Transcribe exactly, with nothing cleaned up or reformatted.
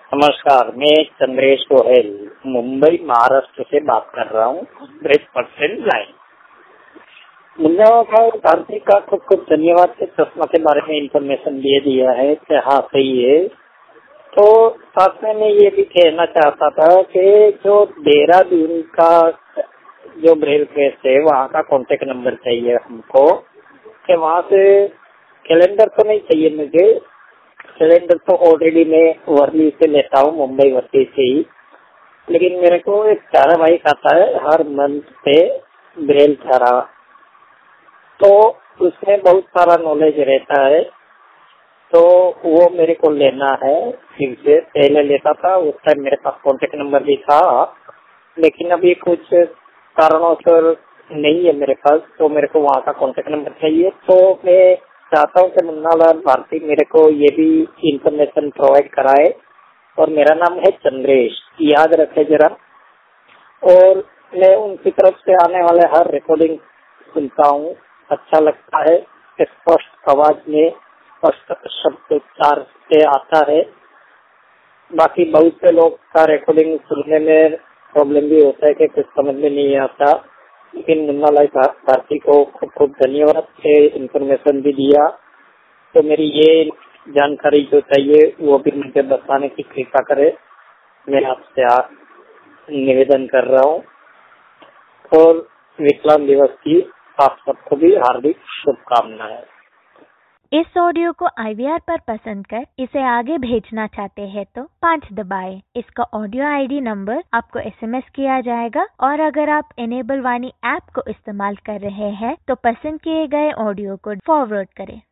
नमस्कार, मैं चंद्रेश गोयल मुंबई महाराष्ट्र से बात कर रहा हूँ। हंड्रेड परसेंट लाइन मुन्ना भाई भारती का खूब खूब धन्यवाद के चश्मा के बारे में इंफॉर्मेशन दे दिया है कि हाँ सही है। तो साथ में मैं ये भी कहना चाहता था कि जो देहरादून का जो ब्रेल प्रेस है वहाँ का कॉन्टेक्ट नंबर चाहिए हमको, कि वहाँ से कैलेंडर तो नहीं चाहिए मुझे, सिलेंडर तो ऑलरेडी मैं वर्ली से लेता हूँ, मुंबई वर्ली से ही, लेकिन मेरे को एक धारावाहिक आता है हर मंथ पे ब्रेल धारा, तो उसमें बहुत सारा नॉलेज रहता है, तो वो मेरे को लेना है। फिर से पहले लेता था, उस टाइम मेरे पास कॉन्टेक्ट नंबर भी था, लेकिन अभी कुछ कारणों से नहीं है मेरे पास, तो मेरे को वहाँ का कॉन्टेक्ट नंबर चाहिए। तो मैं चाहता हूँ कि मुन्नालाल भारती मेरे को ये भी इंफॉर्मेशन प्रोवाइड कराए। और मेरा नाम है चंद्रेश, याद रखे जरा। और मैं उनकी तरफ से आने वाले हर रिकॉर्डिंग सुनता हूँ, अच्छा लगता है, स्पष्ट आवाज में स्पष्ट शब्द उच्चार से आता है। बाकी बहुत से लोग का रिकॉर्डिंग सुनने में प्रॉब्लम भी होता है कि कुछ समझ में नहीं आता, लेकिन मुन्नालाल भारती को खूब खूब धन्यवाद से इन्फॉर्मेशन भी दिया। तो मेरी ये जानकारी जो चाहिए वो भी मुझे बताने की कृपा करे, मैं आपसे निवेदन कर रहा हूँ। और विकलांग दिवस की आप सबको भी हार्दिक शुभकामनाएं। इस ऑडियो को आई वी आर पर पसंद कर इसे आगे भेजना चाहते हैं तो पाँच दबाएं। इसका ऑडियो आई डी नंबर आपको एस एम एस किया जाएगा। और अगर आप इनेबल वाणी ऐप को इस्तेमाल कर रहे हैं तो पसंद किए गए ऑडियो को फॉरवर्ड करें।